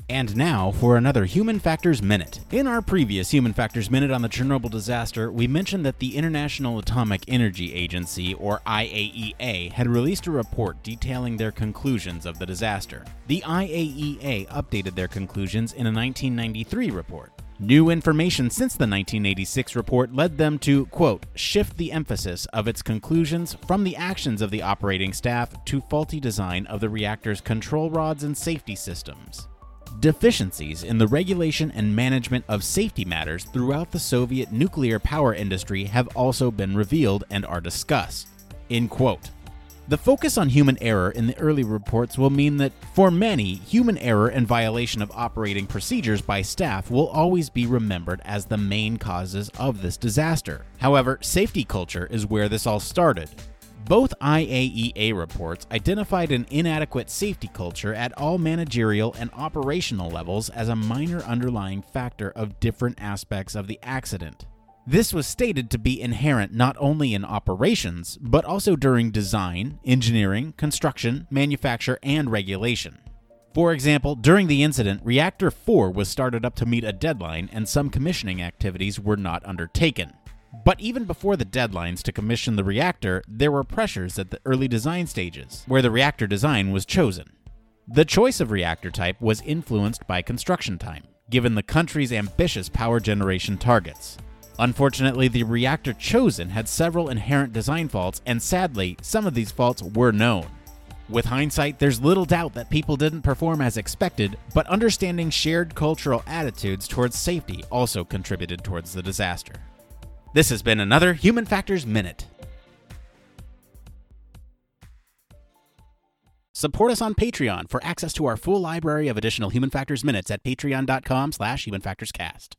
And now for another Human Factors Minute. In our previous Human Factors Minute on the Chernobyl disaster, we mentioned that the International Atomic Energy Agency, or IAEA, had released a report detailing their conclusions of the disaster. The IAEA updated their conclusions in a 1993 report. New information since the 1986 report led them to, quote, shift the emphasis of its conclusions from the actions of the operating staff to faulty design of the reactor's control rods and safety systems. Deficiencies in the regulation and management of safety matters throughout the Soviet nuclear power industry have also been revealed and are discussed. End quote. The focus on human error in the early reports will mean that, for many, human error and violation of operating procedures by staff will always be remembered as the main causes of this disaster. However, safety culture is where this all started. Both IAEA reports identified an inadequate safety culture at all managerial and operational levels as a minor underlying factor of different aspects of the accident. This was stated to be inherent not only in operations, but also during design, engineering, construction, manufacture, and regulation. For example, during the incident, Reactor 4 was started up to meet a deadline and some commissioning activities were not undertaken. But even before the deadlines to commission the reactor, there were pressures at the early design stages, where the reactor design was chosen. The choice of reactor type was influenced by construction time, given the country's ambitious power generation targets. Unfortunately, the reactor chosen had several inherent design faults, and sadly, some of these faults were known. With hindsight, there's little doubt that people didn't perform as expected, but understanding shared cultural attitudes towards safety also contributed towards the disaster. This has been another Human Factors Minute. Support us on Patreon for access to our full library of additional Human Factors Minutes at patreon.com/HumanFactorsCast.